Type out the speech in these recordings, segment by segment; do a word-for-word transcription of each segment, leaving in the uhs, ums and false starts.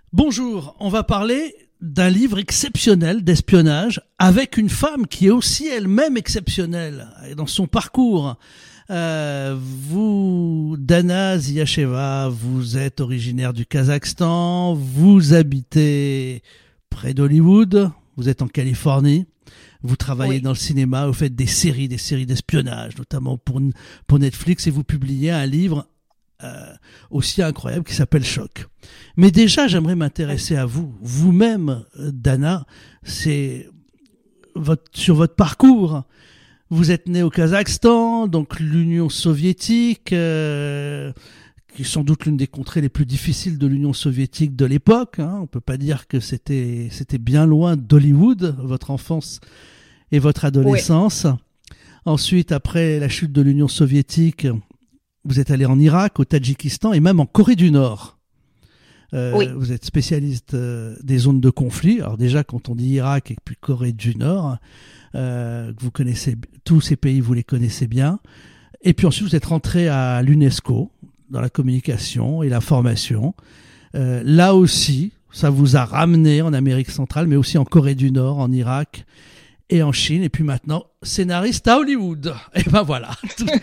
Bonjour, on va parler d'un livre exceptionnel d'espionnage avec une femme qui est aussi elle-même exceptionnelle dans son parcours. Euh, vous, Dana Ziyacheva, vous êtes originaire du Kazakhstan, vous habitez près d'Hollywood, vous êtes en Californie, vous travaillez oui. dans le cinéma, vous faites des séries, des séries d'espionnage, notamment pour, pour Netflix, et vous publiez un livre Euh, aussi incroyable qui s'appelle Choc. Mais déjà, j'aimerais m'intéresser à vous, vous-même, Dana. C'est votre, sur votre parcours. Vous êtes né au Kazakhstan, donc l'Union soviétique, euh, qui est sans doute l'une des contrées les plus difficiles de l'Union soviétique de l'époque. Hein. On peut pas dire que c'était c'était bien loin d'Hollywood, votre enfance et votre adolescence. Oui. Ensuite, après la chute de l'Union soviétique, vous êtes allé en Irak, au Tadjikistan et même en Corée du Nord. Euh, oui. Vous êtes spécialiste euh, des zones de conflit. Alors déjà, quand on dit Irak et puis Corée du Nord, euh, vous connaissez tous ces pays, vous les connaissez bien. Et puis ensuite, vous êtes rentré à l'UNESCO dans la communication et la formation. Euh, là aussi, ça vous a ramené en Amérique centrale, mais aussi en Corée du Nord, en Irak et en Chine. Et puis maintenant, scénariste à Hollywood. Et ben voilà.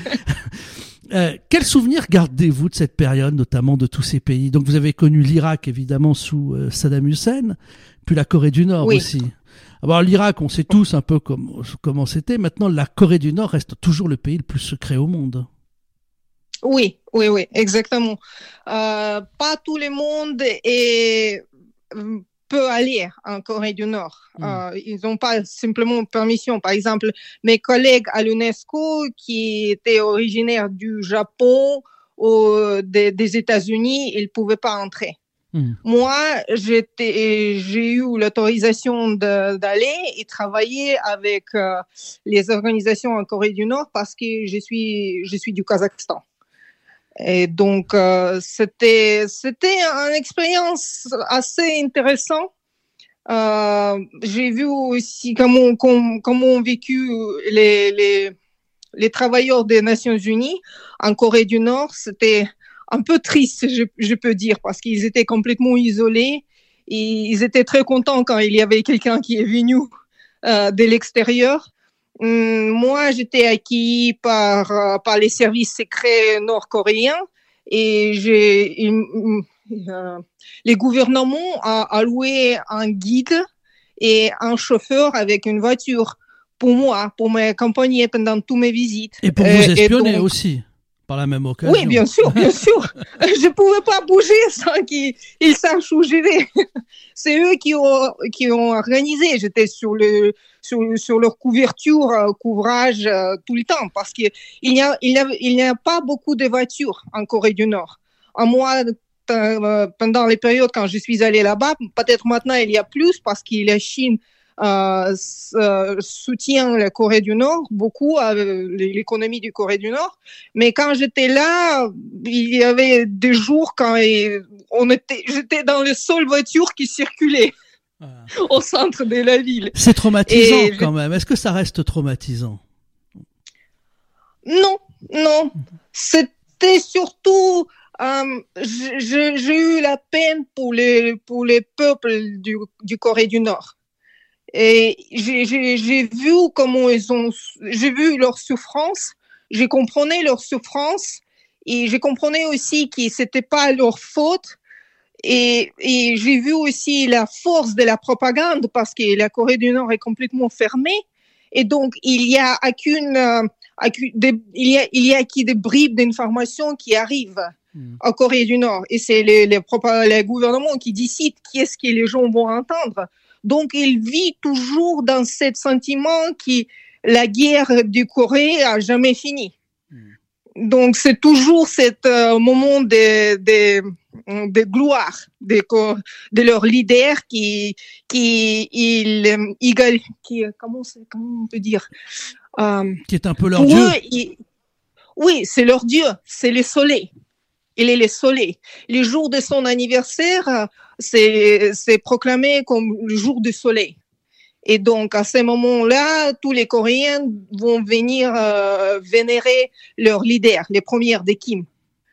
Euh, quel souvenir gardez-vous de cette période, notamment de tous ces pays? Donc vous avez connu l'Irak évidemment sous euh, Saddam Hussein, puis la Corée du Nord oui. aussi. Alors l'Irak, on sait tous un peu comme, comment c'était. Maintenant, la Corée du Nord reste toujours le pays le plus secret au monde. Oui, oui, oui, exactement. Euh, pas tout le monde est... peut aller en Corée du Nord. Mmh. Euh, ils n'ont pas simplement permission. Par exemple, mes collègues à l'UNESCO qui étaient originaires du Japon ou des, des États-Unis, ils ne pouvaient pas entrer. Mmh. Moi, j'étais, j'ai eu l'autorisation de, d'aller et travailler avec euh, les organisations en Corée du Nord parce que je suis, je suis du Kazakhstan. Et donc, euh, c'était, c'était une expérience assez intéressante. Euh, j'ai vu aussi comment, comment, comment ont vécu les, les, les travailleurs des Nations Unies en Corée du Nord. C'était un peu triste, je, je peux dire, parce qu'ils étaient complètement isolés. Et ils étaient très contents quand il y avait quelqu'un qui est venu euh, de l'extérieur. Moi, j'étais accueillie par, par les services secrets nord-coréens et j'ai, euh, les gouvernements ont alloué un guide et un chauffeur avec une voiture pour moi, pour m'accompagner pendant toutes mes visites. Et pour vous espionner donc, aussi, par la même occasion. Oui, bien sûr, bien sûr. Je ne pouvais pas bouger sans qu'ils ils sachent où je vais. C'est eux qui ont, qui ont organisé. J'étais sur le... Sur, sur leur couverture, euh, couvrage euh, tout le temps, parce qu'il n'y a, il y a, il n'y a pas beaucoup de voitures en Corée du Nord. En moi, euh, pendant les périodes quand je suis allée là-bas, peut-être maintenant il y a plus, parce que la Chine euh, euh, soutient la Corée du Nord, beaucoup, euh, l'économie du Corée du Nord. Mais quand j'étais là, il y avait des jours quand on était, j'étais dans les seules voitures qui circulaient. Voilà. Au centre de la ville. C'est traumatisant et quand je... même. Est-ce que ça reste traumatisant? Non, non. C'était surtout... Euh, j'ai, j'ai eu la peine pour les, pour les peuples du, du Corée du Nord. Et j'ai, j'ai, j'ai vu comment ils ont... J'ai vu leur souffrance, j'ai compris leur souffrance, et j'ai compris aussi que c'était pas leur faute. Et, et j'ai vu aussi la force de la propagande parce que la Corée du Nord est complètement fermée. Et donc, il y a qu'une, euh, des, il y a, il y a qui des bribes d'informations qui arrivent mmh. en Corée du Nord. Et c'est les, les, les gouvernements qui décident qui est-ce que les gens vont entendre. Donc, il vit toujours dans ce sentiment que la guerre du Corée a jamais fini. Mmh. Donc, c'est toujours ce euh, moment de, de de gloire de, de leur leader qui qui il, il qui comment comment on peut dire euh, qui est un peu leur dieu. Eux, il, oui, c'est leur dieu, c'est le soleil. Il est le soleil. Le jour de son anniversaire, c'est c'est proclamé comme le jour du soleil. Et donc à ce moment-là, tous les Coréens vont venir euh, vénérer leur leader, les premières des Kim.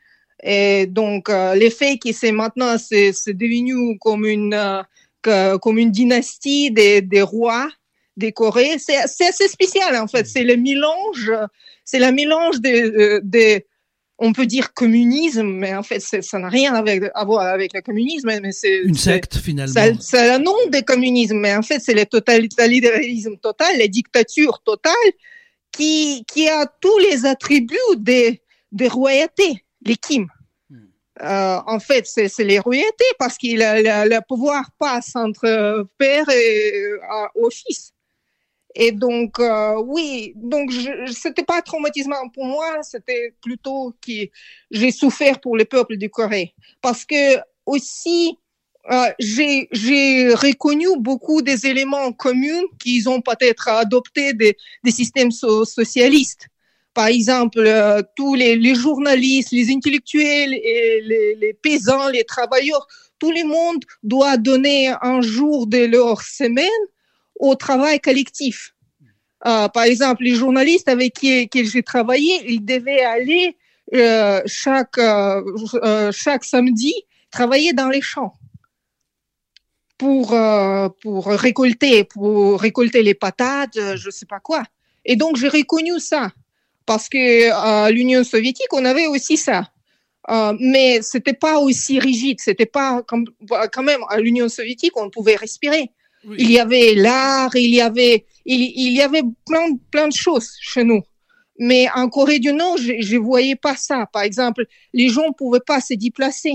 Et donc, euh, le fait que c'est maintenant, c'est, c'est devenu comme une, euh, que, comme une dynastie des, des rois des Corées, c'est, c'est assez spécial, en fait. C'est le mélange, c'est le mélange des, des, on peut dire communisme, mais en fait, c'est, ça n'a rien avec, à voir avec le communisme, mais c'est une c'est, secte finalement. C'est, c'est le nom du communisme, mais en fait, c'est le totalitarisme total, la dictature totale, qui, qui a tous les attributs des, des royautés, les Kim. Euh, en fait, c'est, c'est les royautés parce que le, le, le pouvoir passe entre père et euh, au fils. Et donc, euh, oui, donc je, c'était pas traumatisant pour moi, c'était plutôt que j'ai souffert pour le peuple du Corée. Parce que aussi, euh, j'ai, j'ai reconnu beaucoup des éléments communs qu'ils ont peut-être adoptés des, des systèmes so- socialistes. Par exemple, euh, tous les, les journalistes, les intellectuels, et les, les paysans, les travailleurs, tout le monde doit donner un jour de leur semaine au travail collectif. Euh, par exemple, les journalistes avec qui, qui j'ai travaillé, ils devaient aller euh, chaque, euh, euh, chaque samedi travailler dans les champs pour, euh, pour récolter, pour récolter les patates, je sais pas quoi. Et donc, j'ai reconnu ça. Parce que à euh, l'Union soviétique, on avait aussi ça. Euh, mais c'était pas aussi rigide. C'était pas comme, quand même, à l'Union soviétique, on pouvait respirer. Oui. Il y avait l'art, il y avait, il, il y avait plein, plein de choses chez nous. Mais en Corée du Nord, je, je voyais pas ça. Par exemple, les gens pouvaient pas se déplacer.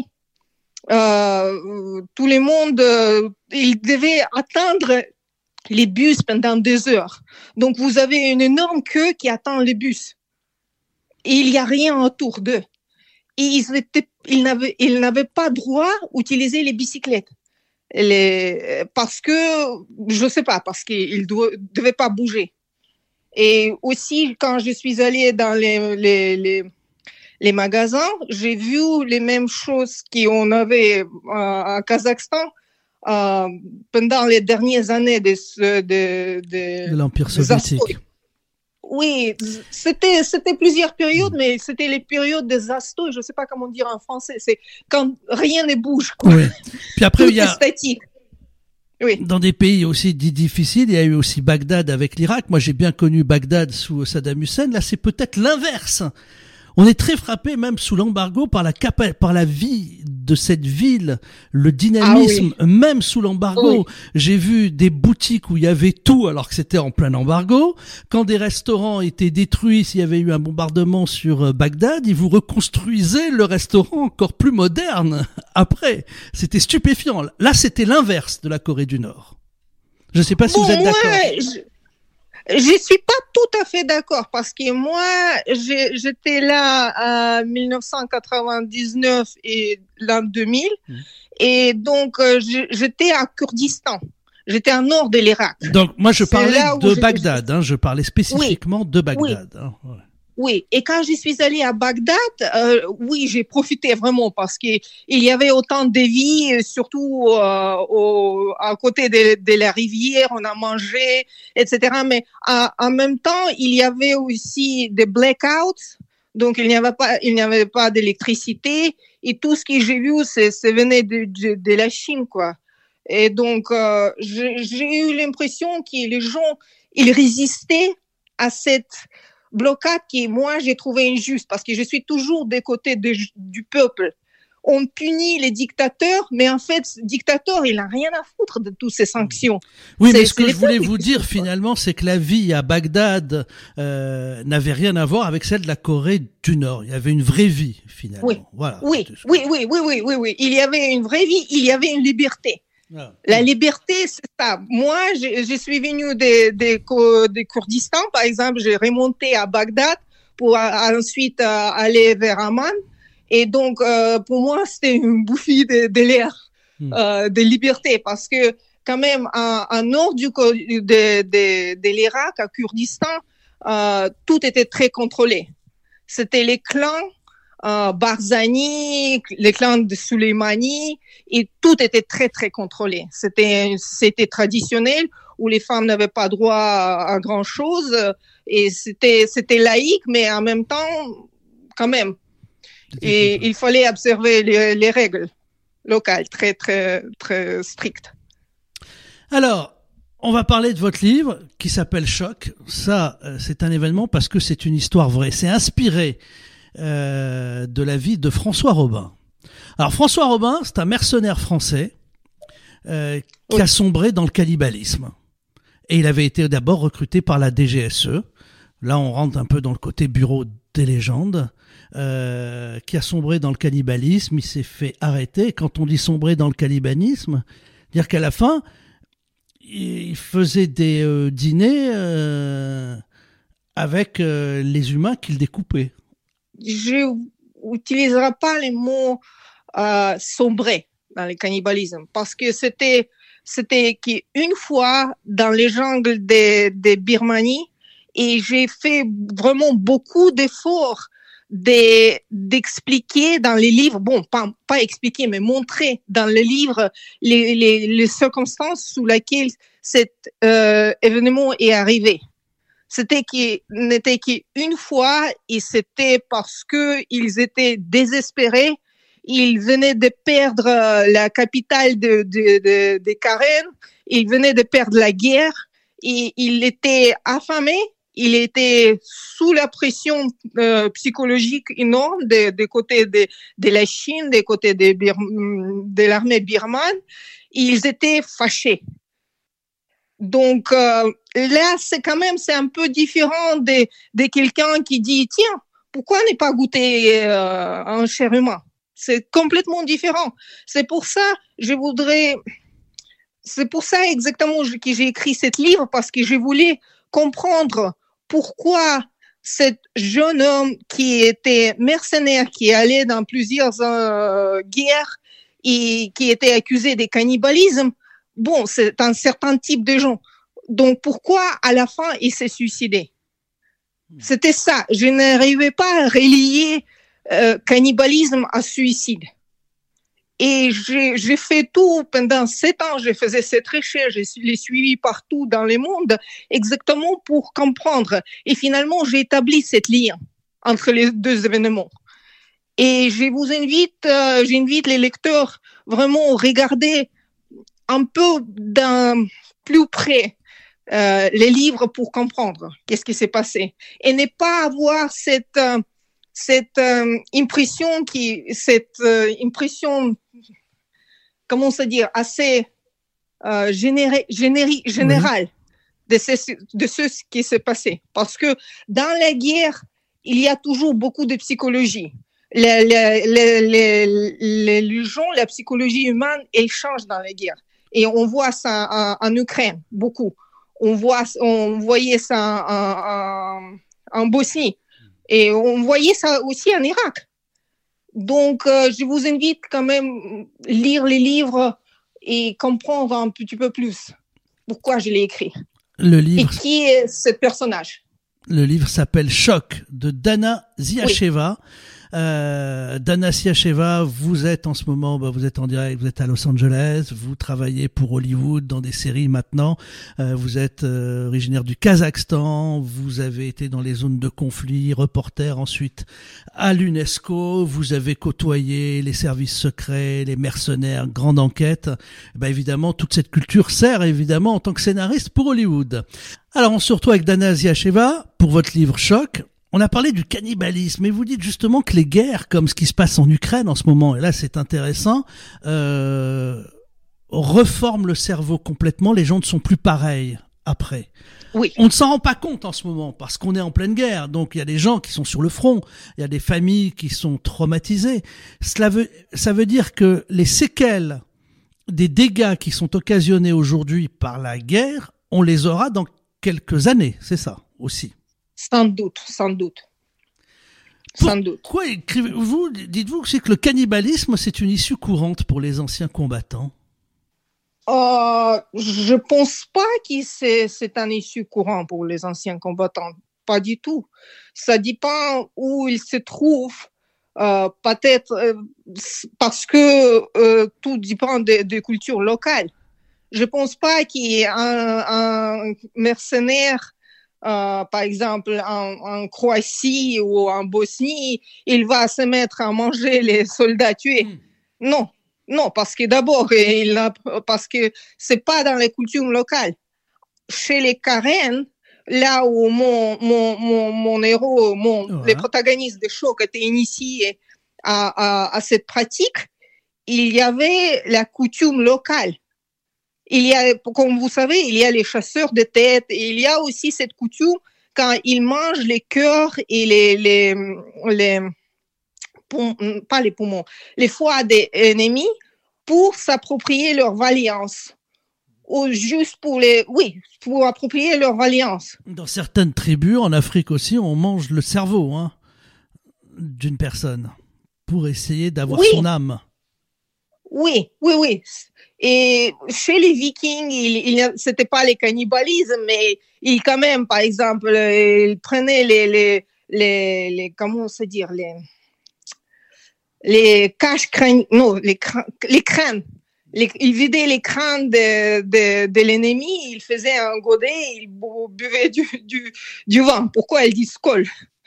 Euh, tout le monde, euh, ils devaient attendre les bus pendant des heures. Donc, vous avez une énorme queue qui attend les bus. Et il n'y a rien autour d'eux. Et ils, étaient, ils, n'avaient, ils n'avaient pas droit d'utiliser les bicyclettes. Les, parce que, je ne sais pas, parce qu'ils ne devaient pas bouger. Et aussi, quand je suis allée dans les, les, les, les magasins, j'ai vu les mêmes choses qu'on avait euh, au Kazakhstan euh, pendant les dernières années de, de, de, de l'Empire soviétique. Oui, c'était, c'était plusieurs périodes, mais c'était les périodes des astos, je ne sais pas comment dire en français, c'est quand rien ne bouge, quoi. Oui. Puis après, tout il y a, statique. Oui. Dans des pays aussi dits difficiles, il y a eu aussi Bagdad avec l'Irak. Moi, j'ai bien connu Bagdad sous Saddam Hussein. Là, c'est peut-être l'inverse. On est très frappé, même sous l'embargo, par la capa- par la vie de cette ville, le dynamisme, ah oui. Même sous l'embargo. Oui. J'ai vu des boutiques où il y avait tout alors que c'était en plein embargo. Quand des restaurants étaient détruits, s'il y avait eu un bombardement sur Bagdad, ils vous reconstruisaient le restaurant encore plus moderne après. C'était stupéfiant. Là, c'était l'inverse de la Corée du Nord. Je ne sais pas si bon, vous êtes moi, d'accord. Je... Je suis pas tout à fait d'accord parce que moi, j'ai, j'étais là en dix-neuf cent quatre-vingt-dix-neuf et l'an deux mille mmh. Et donc euh, j'étais à Kurdistan. J'étais au nord de l'Irak. Donc moi je parlais de Bagdad, hein, je parlais spécifiquement oui. de Bagdad. Oui. Hein, ouais. Oui, et quand je suis allée à Bagdad, euh, oui, j'ai profité vraiment parce que il y avait autant de vie, surtout euh, au, à côté de, de la rivière, on a mangé, et cetera. Mais à, en même temps, il y avait aussi des blackouts, donc il n'y avait pas, il n'y avait pas d'électricité, et tout ce que j'ai vu, c'est, c'est venait de, de, de la Chine, quoi. Et donc, euh, j'ai, j'ai eu l'impression que les gens, ils résistaient à cette blocade qui, moi, j'ai trouvé injuste parce que je suis toujours des côtés de, du peuple. On punit les dictateurs, mais en fait, ce dictateur, il n'a rien à foutre de toutes ces sanctions. Oui, c'est, mais ce que je voulais vous dire finalement, c'est que la vie à Bagdad euh, n'avait rien à voir avec celle de la Corée du Nord. Il y avait une vraie vie finalement. Oui, voilà, oui, oui, oui, oui, oui, oui, oui. Il y avait une vraie vie, il y avait une liberté. Ah, la oui. liberté, c'est ça. Moi, je, je suis venue des des de Kurdistan, par exemple, j'ai remonté à Bagdad pour à, ensuite à, aller vers Amman. Et donc, euh, pour moi, c'était une bouffée de, de l'air, mmh. euh, de liberté, parce que quand même, en, en nord du de, de, de l'Irak, à Kurdistan, euh, tout était très contrôlé. C'était les clans. Euh, Barzani, les clans de Soleimani, et tout était très très contrôlé. C'était c'était traditionnel où les femmes n'avaient pas droit à, à grand chose et c'était c'était laïque, mais en même temps quand même Et il fallait observer les, les règles locales, très, très, très strictes. Alors, on va parler de votre livre qui s'appelle Choc. Ça, c'est un événement parce que c'est une histoire vraie. C'est inspiré euh, de la vie de François Robin. Alors, François Robin, c'est un mercenaire français euh, qui oui. a sombré dans le cannibalisme. Et il avait été d'abord recruté par la D G S E. Là, on rentre un peu dans le côté bureau des légendes. Euh, qui a sombré dans le cannibalisme. Il s'est fait arrêter. Et quand on dit sombrer dans le cannibalisme, dire qu'à la fin, il faisait des euh, dîners euh, avec euh, les humains qu'il découpait. Je n'utiliserai pas les mots euh, sombrer dans le cannibalisme parce que c'était, c'était qu'une fois dans les jungles de, de Birmanie et j'ai fait vraiment beaucoup d'efforts de, d'expliquer dans les livres, bon, pas, pas expliquer, mais montrer dans le livre les, les, les circonstances sous lesquelles cet euh, événement est arrivé. C'était qui n'était qu'une fois et c'était parce que ils étaient désespérés. Ils venaient de perdre la capitale de, de, de, de Karen. Ils venaient de perdre la guerre et ils étaient affamés. Il était sous la pression euh, psychologique énorme des de côtés de, de la Chine, des côtés de, de l'armée birmane. Ils étaient fâchés. Donc euh, là, c'est quand même c'est un peu différent de, de quelqu'un qui dit tiens, pourquoi ne pas goûter euh, un chair humain? C'est complètement différent. C'est pour ça je voudrais, c'est pour ça exactement que j'ai écrit ce livre parce que je voulais comprendre pourquoi cet jeune homme qui était mercenaire, qui allait dans plusieurs euh, guerres et qui était accusé de cannibalisme, bon, c'est un certain type de gens. Donc, pourquoi, à la fin, il s'est suicidé? C'était ça. Je n'arrivais pas à relier euh, cannibalisme à suicide. Et j'ai, j'ai fait tout pendant sept ans. Je faisais cette recherche. Je l'ai suivi partout dans le monde, exactement pour comprendre. Et finalement, j'ai établi cette lien entre les deux événements. Et je vous invite, euh, j'invite les lecteurs vraiment à regarder un peu d'un plus près euh, les livres pour comprendre qu'est-ce qui s'est passé et ne pas avoir cette euh, cette euh, impression qui cette euh, impression comment se dire assez euh, généré, généri, générale oui. de ce de ce qui s'est passé parce que dans la guerre il y a toujours beaucoup de psychologie. Les, les, les, les, les gens, la psychologie humaine, elle change dans la guerre. Et on voit ça en, en Ukraine, beaucoup. On, voit, on voyait ça en, en, en Bosnie. Et on voyait ça aussi en Irak. Donc, euh, je vous invite quand même à lire les livres et comprendre un petit peu plus pourquoi je l'ai écrit. Le livre... Et qui est ce personnage. Le livre s'appelle Choc de Dana Ziacheva. Oui. Euh, Dana Ziacheva, vous êtes en ce moment, bah, vous êtes en direct, vous êtes à Los Angeles, vous travaillez pour Hollywood dans des séries maintenant, euh, vous êtes euh, originaire du Kazakhstan, vous avez été dans les zones de conflit, reporter ensuite à l'UNESCO, vous avez côtoyé les services secrets, les mercenaires, grande enquête. Bah, évidemment, toute cette culture sert évidemment en tant que scénariste pour Hollywood. Alors on se retrouve avec Dana Ziacheva pour votre livre Choc. On a parlé du cannibalisme et vous dites justement que les guerres, comme ce qui se passe en Ukraine en ce moment, et là c'est intéressant, euh, reforment le cerveau complètement, les gens ne sont plus pareils après. Oui. On ne s'en rend pas compte en ce moment parce qu'on est en pleine guerre, donc il y a des gens qui sont sur le front, il y a des familles qui sont traumatisées. Cela veut, ça veut dire que les séquelles des dégâts qui sont occasionnés aujourd'hui par la guerre, on les aura dans quelques années, c'est ça aussi. Sans doute, sans doute. Sans doute. Pourquoi écrivez-vous, dites-vous que c'est que le cannibalisme, c'est une issue courante pour les anciens combattants? euh, Je pense pas que c'est, c'est un issue courant pour les anciens combattants. Pas du tout. Ça dépend où ils se trouvent. Euh, peut-être euh, parce que euh, tout dépend des de cultures locales. Je pense pas qu'il y ait un, un mercenaire euh, par exemple en, en Croatie ou en Bosnie, il va se mettre à manger les soldats tués. Mm. Non, non, parce que d'abord, il a, parce que c'est pas dans les coutumes locales. Chez les Karen, là où mon, mon, mon, mon héros, mon, ouais. les protagonistes de Choc étaient initiés à, à, à cette pratique, il y avait la coutume locale. Il y a, comme vous savez, il y a les chasseurs de têtes, et il y a aussi cette coutume quand ils mangent les cœurs et les, les, les poum, pas les poumons, les foies des ennemis pour s'approprier leur vaillance. Ou juste pour les, oui, pour approprier leur vaillance. Dans certaines tribus, en Afrique aussi, on mange le cerveau, hein, d'une personne pour essayer d'avoir oui. son âme. Oui, oui, oui. Et chez les Vikings, il, il, c'était pas les cannibalismes, mais ils quand même, par exemple, ils prenaient les, les, les, les comment on se dire, les, les caches crânes, non, les, crânes, les crânes. Les, il vidait les crânes de, de, de l'ennemi, il faisait un godet, il buvait du, du, du vin. Pourquoi elle dit Skol?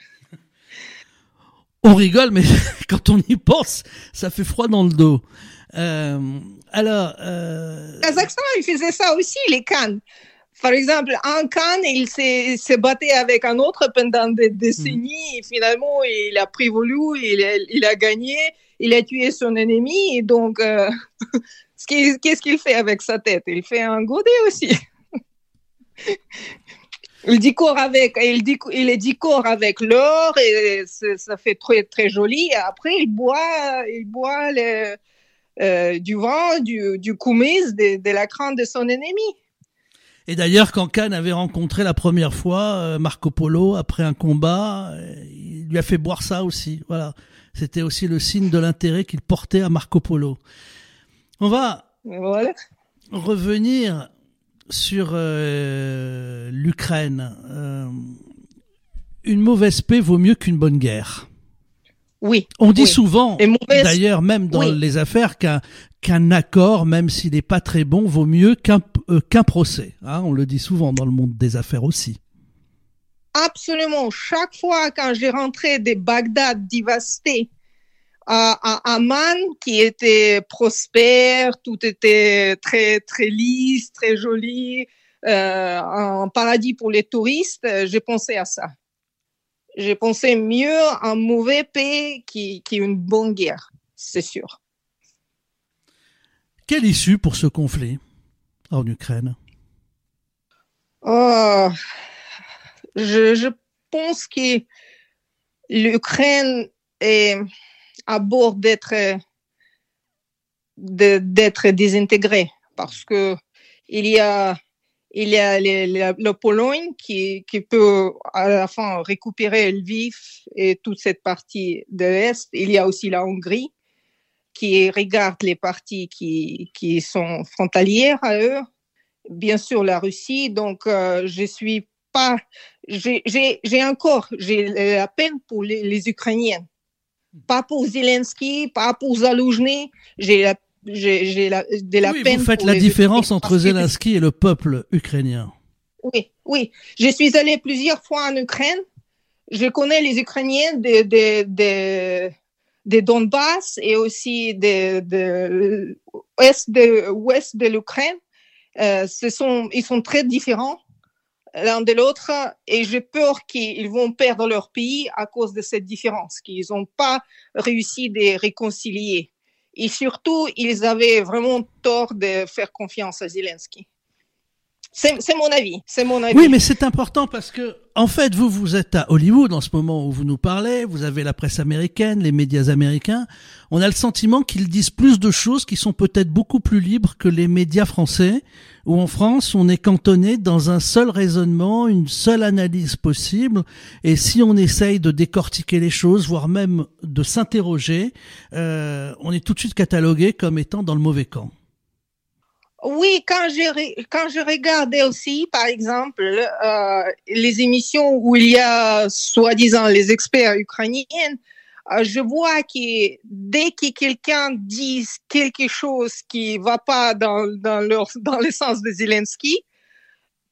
On rigole, mais quand on y pense, ça fait froid dans le dos. Euh, alors, euh... Kazakhstan, il faisait ça aussi, les Khan. Par exemple, un Khan, il s'est, s'est battu avec un autre pendant des décennies, mmh. et finalement, il a prévalu, il a, il a gagné, il a tué son ennemi, et donc, euh, qu'est-ce qu'il fait avec sa tête? Il fait un godet aussi. Il décore avec, il, décore, il est décore avec l'or, et ça fait très, très joli. Et après, il boit, il boit le, euh, du vin, du, du kumis, de, de la crâne de son ennemi. Et d'ailleurs, quand Khan avait rencontré la première fois Marco Polo après un combat, il lui a fait boire ça aussi. Voilà, c'était aussi le signe de l'intérêt qu'il portait à Marco Polo. On va voilà. revenir sur euh, l'Ukraine. Euh, une mauvaise paix vaut mieux qu'une bonne guerre. Oui. On dit oui. souvent, mauvaise... d'ailleurs même dans oui. les affaires, qu'un qu'un accord, même s'il n'est pas très bon, vaut mieux qu'un euh, qu'un procès. Hein, on le dit souvent dans le monde des affaires aussi. Absolument. Chaque fois quand j'ai rentré de Bagdad dévasté à, à Amman, qui était prospère, tout était très très lisse, très joli, euh, un paradis pour les touristes, j'ai pensé à ça. J'ai pensé mieux en mauvais paix qu'une bonne guerre, c'est sûr. Quelle issue pour ce conflit en Ukraine? Oh, je, je pense que l'Ukraine est à bord d'être de, d'être désintégrée parce que il y a il y a les, la, la Pologne qui qui peut à la fin récupérer Lviv et toute cette partie de l'Est. Il y a aussi la Hongrie qui regarde les parties qui qui sont frontalières à eux. Bien sûr la Russie. Donc euh, je suis pas j'ai j'ai j'ai encore j'ai la peine pour les, les Ukrainiens. Pas pour Zelensky, pas pour Zaloujny. J'ai la, j'ai, j'ai la, de la oui, peine. Vous faites pour la les différence entre Zelensky et le peuple ukrainien. Oui, oui. Je suis allée plusieurs fois en Ukraine. Je connais les Ukrainiens de, de, de, de Donbass et aussi de, de, ouest de, ouest de l'Ukraine. Euh, ce sont, ils sont très différents l'un de l'autre, et j'ai peur qu'ils vont perdre leur pays à cause de cette différence, qu'ils n'ont pas réussi de réconcilier. Et surtout, ils avaient vraiment tort de faire confiance à Zelensky. C'est, c'est mon avis, c'est mon avis. Oui, mais c'est important parce que, en fait, vous, vous êtes à Hollywood en ce moment où vous nous parlez, vous avez la presse américaine, les médias américains. On a le sentiment qu'ils disent plus de choses qui sont peut-être beaucoup plus libres que les médias français, où en France, on est cantonné dans un seul raisonnement, une seule analyse possible. Et si on essaye de décortiquer les choses, voire même de s'interroger, euh, on est tout de suite catalogué comme étant dans le mauvais camp. Oui, quand je, quand je regardais aussi, par exemple, euh, les émissions où il y a, soi-disant, les experts ukrainiens, euh, je vois que dès que quelqu'un dit quelque chose qui va pas dans, dans, leur, dans le sens de Zelensky,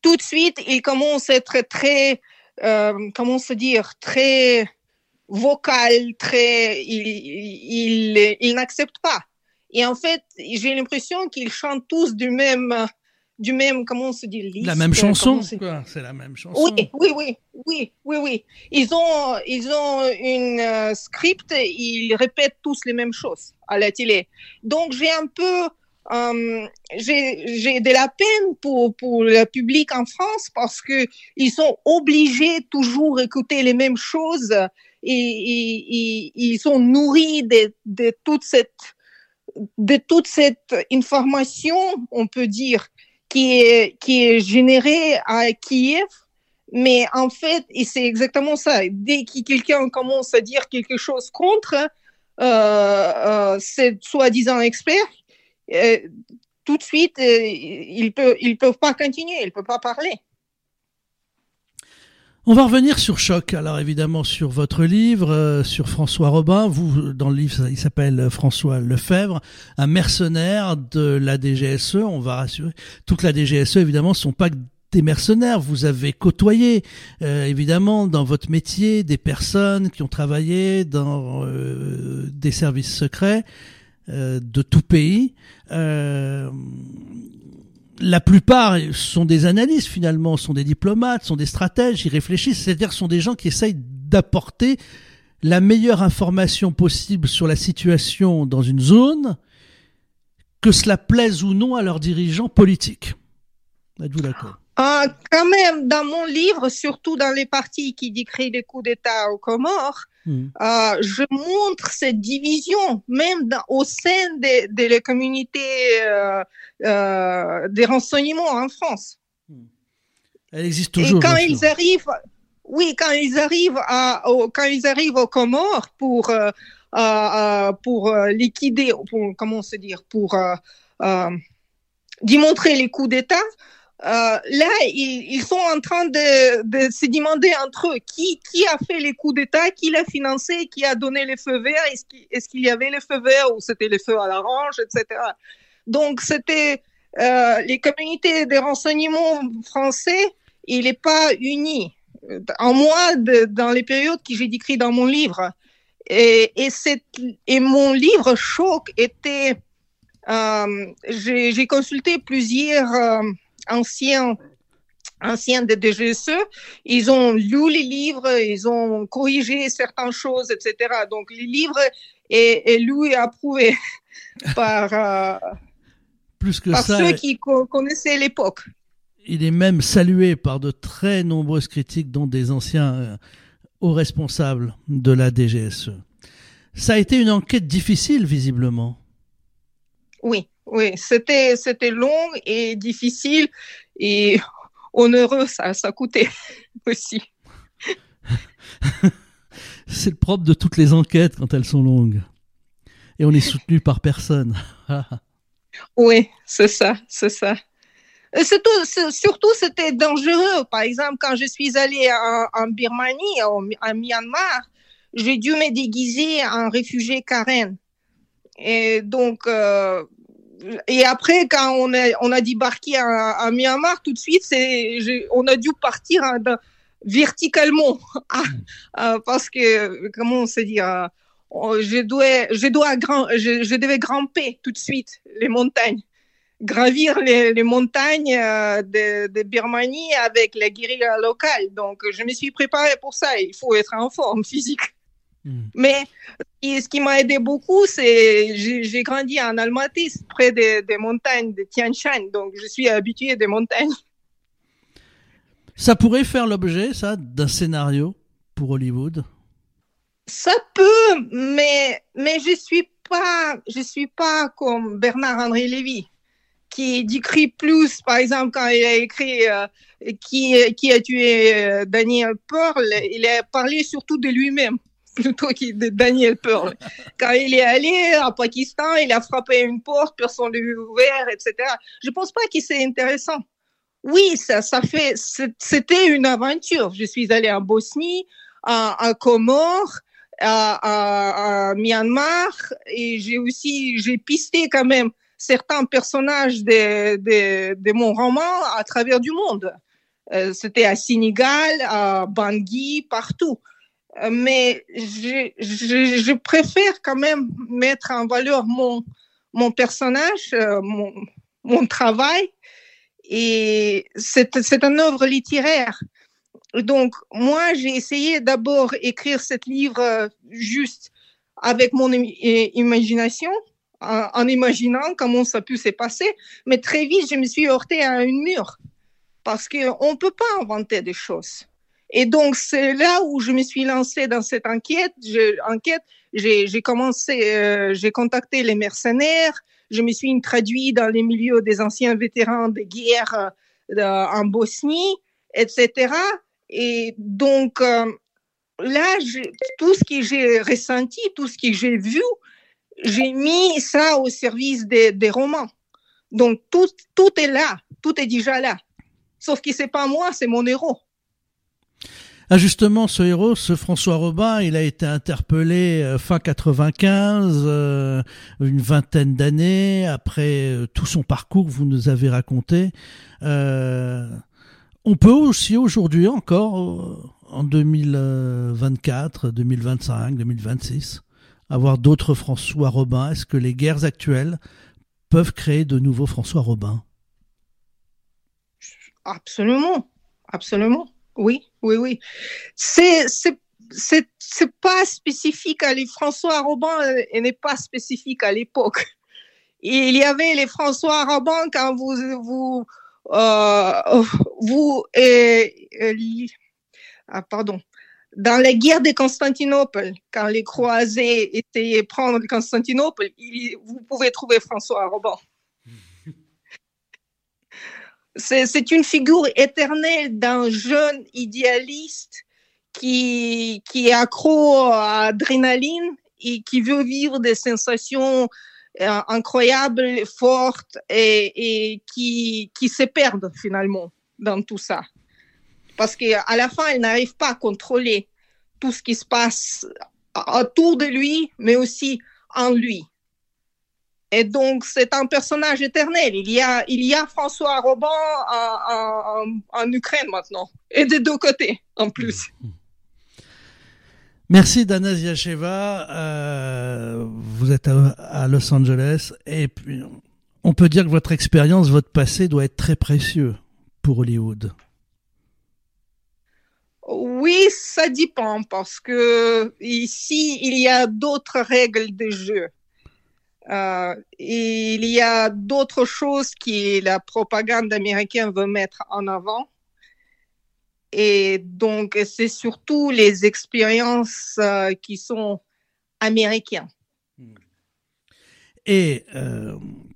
tout de suite, il commence à être très, euh, comment se dire, très vocal, très, il, il, il, il n'accepte pas. Et en fait, j'ai l'impression qu'ils chantent tous du même, du même, comment on se dit, liste, la même chanson, quoi. C'est la même chanson. Oui, oui, oui, oui, oui, oui. Ils ont, ils ont une euh, script, ils répètent tous les mêmes choses à la télé. Donc j'ai un peu, euh, j'ai, j'ai de la peine pour pour le public en France parce que ils sont obligés toujours écouter les mêmes choses et, et, et ils sont nourris de de toute cette de toute cette information, on peut dire, qui est, qui est générée à Kiev. Mais en fait, et c'est exactement ça, dès que quelqu'un commence à dire quelque chose contre euh, euh, cette soi-disant expert, euh, tout de suite, euh, ils peuvent, ils peuvent pas continuer, ils peuvent pas parler. On va revenir sur Choc, alors évidemment sur votre livre, euh, sur François Robin. Vous, dans le livre, il s'appelle François Lefebvre, un mercenaire de la D G S E. On va rassurer, toute la D G S E, évidemment, ne sont pas que des mercenaires. Vous avez côtoyé, euh, évidemment, dans votre métier, des personnes qui ont travaillé dans euh, des services secrets euh, de tout pays. Euh, La plupart sont des analystes finalement, sont des diplomates, sont des stratèges, ils réfléchissent, c'est-à-dire sont des gens qui essayent d'apporter la meilleure information possible sur la situation dans une zone, que cela plaise ou non à leurs dirigeants politiques. Êtes-vous d'accord ? Euh, quand même, dans mon livre, surtout dans les parties qui décrivent les coups d'État aux Comores, mmh. euh, je montre cette division, même dans, au sein de, de la communauté euh, euh, des renseignements en France. Elle existe toujours. Et quand ils arrivent, oui, quand ils arrivent à, au, quand ils arrivent aux Comores pour euh, euh, pour liquider, pour, comment se dire, pour euh, euh, démontrer les coups d'État. Euh, là, ils, ils sont en train de, de se demander entre eux qui, qui a fait les coups d'État, qui l'a financé, qui a donné les feux verts, est-ce qu'il, est-ce qu'il y avait les feux verts ou c'était les feux à l'orange, et cetera. Donc, c'était euh, les communautés des renseignements français, il n'est pas uni. En moi, de, dans les périodes que j'ai décrites dans mon livre. Et, et, cette, et mon livre Choc était... Euh, j'ai, j'ai consulté plusieurs... Euh, anciens, anciens de D G S E, ils ont lu les livres, ils ont corrigé certaines choses, et cetera. Donc, les livres est, est lu et approuvé par, euh, Plus que par ça, ceux qui co- connaissaient l'époque. Il est même salué par de très nombreuses critiques, dont des anciens euh, hauts responsables de la D G S E. Ça a été une enquête difficile, visiblement. Oui. Oui, c'était, c'était long et difficile et onéreux, ça, ça coûtait aussi. C'est le propre de toutes les enquêtes quand elles sont longues. Et on est soutenu par personne. Oui, c'est ça, c'est ça. C'est tout, c'est, surtout, c'était dangereux. Par exemple, quand je suis allée en, en Birmanie, en, en Myanmar, j'ai dû me déguiser en réfugié Karen. Et donc... Euh, Et après, quand on a, on a débarqué à, à Myanmar, tout de suite, c'est, j'ai, on a dû partir hein, de, verticalement. euh, parce que, comment on se dit, euh, je, dois, je, dois grand, je, je devais grimper tout de suite les montagnes, gravir les, les montagnes euh, de, de Birmanie avec la guérilla locale. Donc, je me suis préparée pour ça. Il faut être en forme physique. Mmh. Mais ce qui m'a aidé beaucoup, c'est j'ai, j'ai grandi en Almaty, près des, des montagnes de Tian Shan, donc je suis habituée des montagnes. Ça pourrait faire l'objet, ça, d'un scénario pour Hollywood. Ça peut, mais mais je suis pas, je suis pas comme Bernard-Henri Lévy, qui décrit plus, par exemple, quand il a écrit euh, qui qui a tué euh, Daniel Pearl, il a parlé surtout de lui-même. Plutôt que de Daniel Pearl. Quand il est allé au Pakistan, il a frappé à une porte, personne ne lui a ouvert, et cetera. Je ne pense pas que c'est intéressant. Oui, ça, ça fait, c'était une aventure. Je suis allée en Bosnie, à, à Comores, à, à, à Myanmar, et j'ai aussi, j'ai pisté quand même certains personnages de, de, de mon roman à travers du monde. Euh, c'était à Sénégal, à Bangui, partout. Euh, mais je, je, je préfère quand même mettre en valeur mon, mon personnage, euh, mon, mon travail. Et c'est, c'est une œuvre littéraire. Donc, moi, j'ai essayé d'abord d'écrire ce livre juste avec mon im- imagination, en, en imaginant comment ça peut se passer. Mais très vite, je me suis heurtée à un mur parce qu'on ne peut pas inventer des choses. Et donc, c'est là où je me suis lancée dans cette enquête. Je, enquête, j'ai, j'ai commencé, euh, j'ai contacté les mercenaires. Je me suis traduite dans les milieux des anciens vétérans de guerre euh, en Bosnie, et cetera. Et donc, euh, là, je, tout ce que j'ai ressenti, tout ce que j'ai vu, j'ai mis ça au service des, des romans. Donc, tout, tout est là, tout est déjà là. Sauf que c'est pas moi, c'est mon héros. Ah justement, ce héros, ce François Robin, il a été interpellé euh, fin quatre-vingt-quinze, euh, une vingtaine d'années, après euh, tout son parcours que vous nous avez raconté. Euh, on peut aussi aujourd'hui encore, euh, en deux mille vingt-quatre, deux mille vingt-cinq, deux mille vingt-six, avoir d'autres François Robin. Est-ce que les guerres actuelles peuvent créer de nouveaux François Robin? Absolument, absolument. Oui, oui, oui. C'est, c'est, c'est, c'est pas spécifique à les François Robin et n'est pas spécifique à l'époque. Il y avait les François Robin quand vous, vous, euh, vous, euh, euh, ah, pardon, dans la guerre de Constantinople, quand les croisés essayaient de prendre Constantinople, il, vous pouvez trouver François Robin. C'est, c'est une figure éternelle d'un jeune idéaliste qui, qui est accro à l'adrénaline et qui veut vivre des sensations euh, incroyables, fortes et, et qui, qui se perdent finalement dans tout ça. Parce qu'à la fin, il n'arrive pas à contrôler tout ce qui se passe autour de lui, mais aussi en lui. Et donc, c'est un personnage éternel. Il y a, il y a François Robin en, en, en Ukraine maintenant. Et des deux côtés, en plus. Merci Dana Ziacheva. Euh, vous êtes à, à Los Angeles. Et puis, on peut dire que votre expérience, votre passé doit être très précieux pour Hollywood. Oui, ça dépend. Parce que ici, il y a d'autres règles de jeu. Euh, et il y a d'autres choses que la propagande américaine veut mettre en avant. Et donc, c'est surtout les expériences euh, qui sont américaines. Et euh,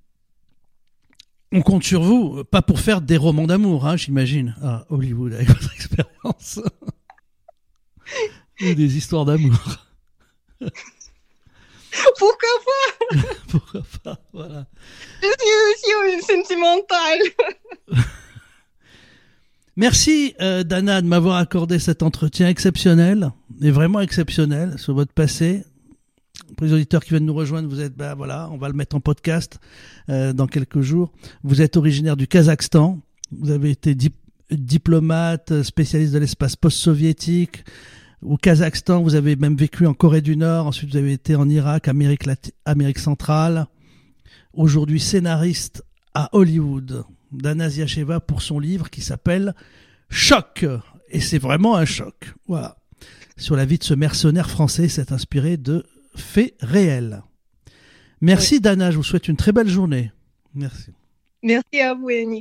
on compte sur vous, pas pour faire des romans d'amour, hein, j'imagine, à Hollywood, avec votre expérience. Ou des histoires d'amour. Pourquoi pas? Pourquoi pas, voilà. Je suis aussi une sentimentale. Merci euh, Dana de m'avoir accordé cet entretien exceptionnel, et vraiment exceptionnel, sur votre passé. Pour les auditeurs qui viennent nous rejoindre, vous êtes, ben voilà, on va le mettre en podcast euh, dans quelques jours. Vous êtes originaire du Kazakhstan, vous avez été dip- diplomate, spécialiste de l'espace post-soviétique. Au Kazakhstan, vous avez même vécu en Corée du Nord, ensuite vous avez été en Irak, Amérique, Lati- Amérique centrale. Aujourd'hui scénariste à Hollywood. Dana Ziacheva pour son livre qui s'appelle Choc. Et c'est vraiment un choc. Voilà. Sur la vie de ce mercenaire français, c'est inspiré de faits réels. Merci oui. Dana, je vous souhaite une très belle journée. Merci. Merci à vous, Annie.